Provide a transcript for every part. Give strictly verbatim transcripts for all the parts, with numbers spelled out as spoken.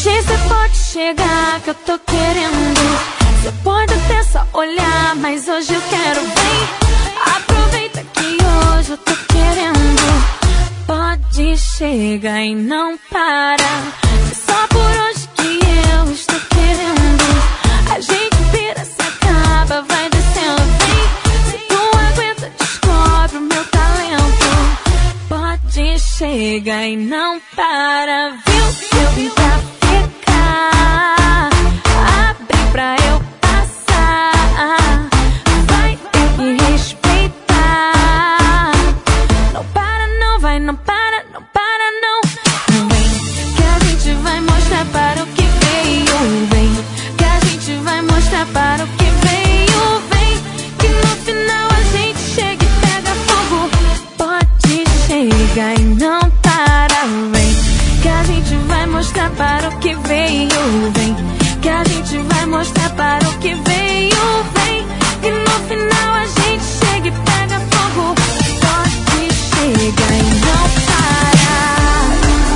Hoje cê pode chegar que eu tô querendo. Cê pode até só olhar, mas hoje eu quero bem. Aproveita que hoje eu tô querendo. Pode chegar e não para. É só por hoje que eu estou querendo. A gente vira, se acaba, vai descendo, vem. Se tu aguenta, descobre o meu talento. Pode chegar e não para, viu? Eu vim pra ficar. Abre pra eu passar. Vai ter que respeitar. Não para, não vai, não para, não para, não. Vem, que a gente vai mostrar para o que veio. Vem, que a gente vai mostrar para o que veio. Vem, que no final a gente chega e pega fogo. Pode chegar e não para. Vem, que a gente vai mostrar para o que veio. Vem, que a gente vai mostrar para o que veio. Vem, que no final a gente chega e pega fogo. Pode chegar e não parar.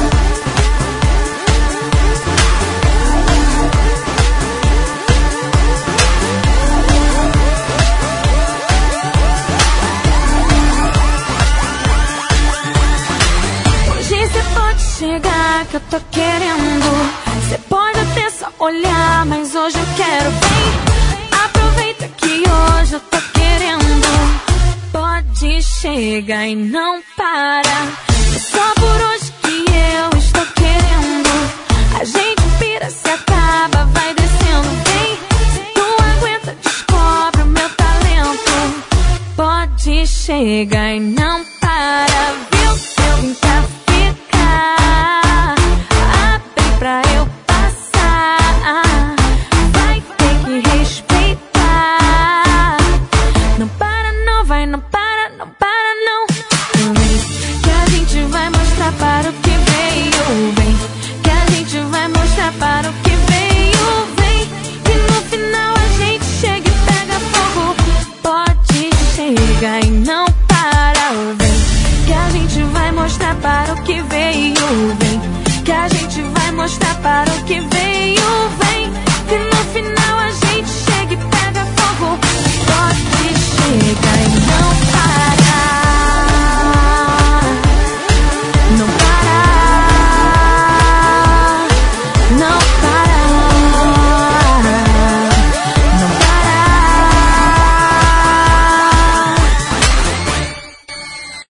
Hoje cê pode chegar que eu tô querendo. Cê pode até só olhar, mas hoje eu quero bem. Aproveita que hoje eu tô querendo. Pode chegar e não para. É só por hoje que eu estou querendo. A gente vira, se acaba, vai descendo, vem. Se tu aguenta, descobre o meu talento. Pode chegar e não